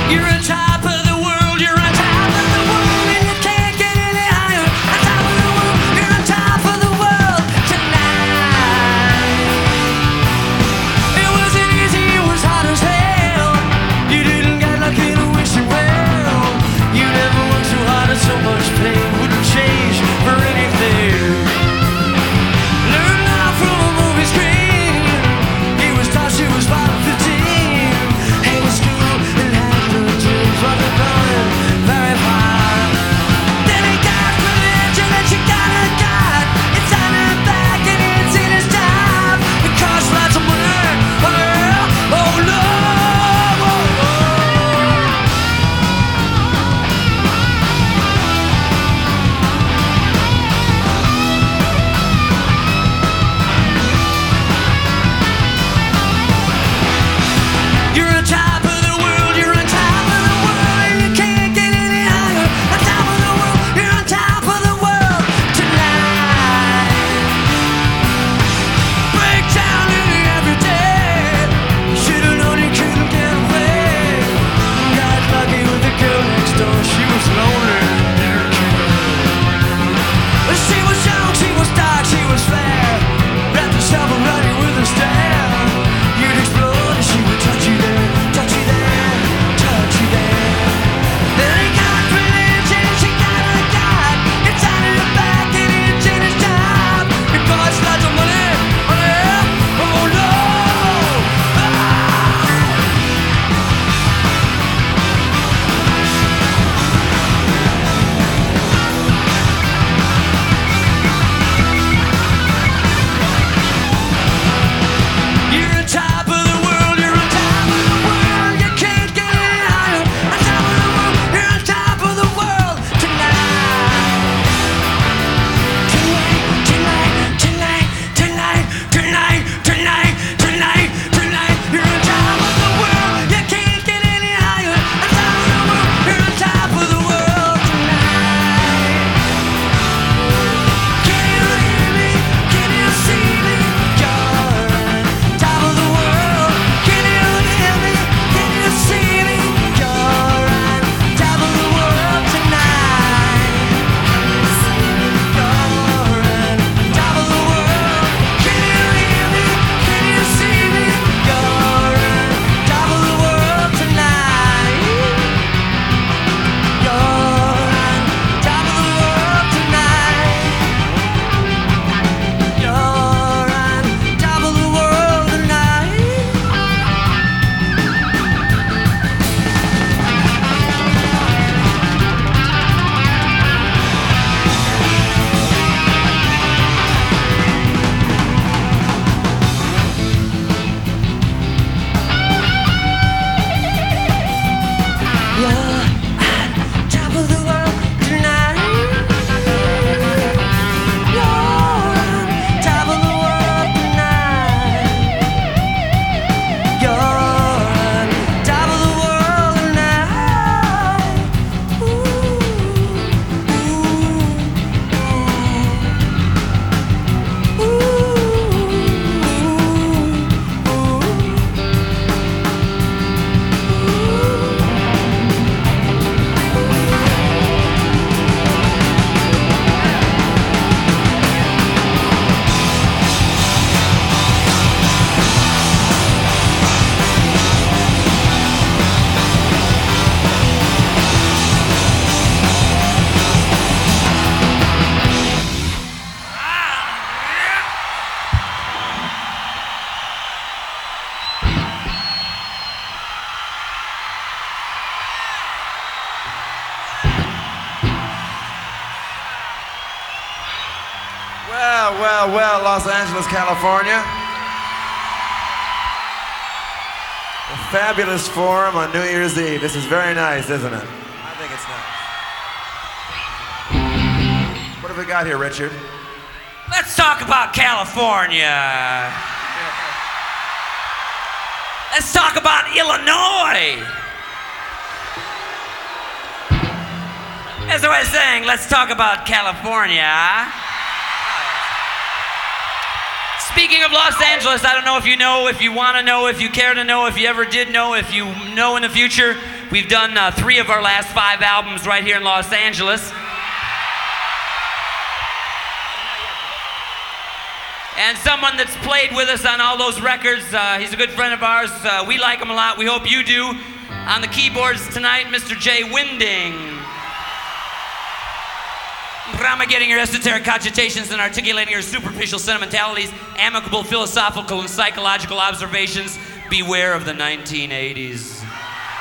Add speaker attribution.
Speaker 1: You're on top of the world, you're on top of the world, and you can't get any higher. On top of the world, you're on top of the world tonight. It wasn't easy, it was hard as hell. You didn't get lucky to wish you well. You never worked so hard and so much pain wouldn't change for anything. Learned now from a movie screen. He was taught she was part of the team. Hated school and had no dreams, wasn't going very far. Then he got religion that you gotta got. It's on her back and it's in his job. It costs lots of money. Oh yeah, oh no. You're on top of the world, you're on top of the world, and you can't get any higher. On top of the world, you're on top of the world tonight. Break down nearly every day. Should've known you couldn't get away. Got lucky with the girl next door, she was lonely. She was young, she was dark, she was fair. Wrapped herself around you with a stare. You'd explode and she would touch you there, touch you there, touch you there. Then he got religion, she got a God. It's on her back and it's in his job. It costs lots of money, oh yeah, oh no. You're on top of the world, you're on top of the world, you can't get any higher. On top of the world, you're on top of the world tonight. Tonight, tonight, tonight, tonight, tonight, tonight, tonight. You're on top of the world, you can't get any higher. On top of the world, you're on top of the world tonight. Can you hear me? Can you see me? You're on top of the world. Can you hear me? Can you see me? You're on top of the world tonight. You're on top of the world. Can you hear me? Can you see me? You're on top of the world tonight. You're on top of the world tonight. You're on top of the world tonight. You're on top of the world tonight. You're on top of the world tonight. You're on top of the world tonight.
Speaker 2: Well, Los Angeles, California. A fabulous forum on New Year's Eve. This is very nice, isn't it? I think it's nice. What have we got here, Richard?
Speaker 1: Let's talk about California. Let's talk about Illinois. As I was saying, let's talk about California. Speaking of Los Angeles, I don't know if you know, if you want to know, if you care to know, if you ever did know, if you know in the future, We've done 3 of our last 5 albums right here in Los Angeles. And someone that's played with us on all those records, he's a good friend of ours. We like him a lot. We hope you do. On the keyboards tonight, Mr. Jay Winding. Propagating your esoteric cogitations and articulating your superficial sentimentalities, amicable philosophical and psychological observations. Beware of the 1980s.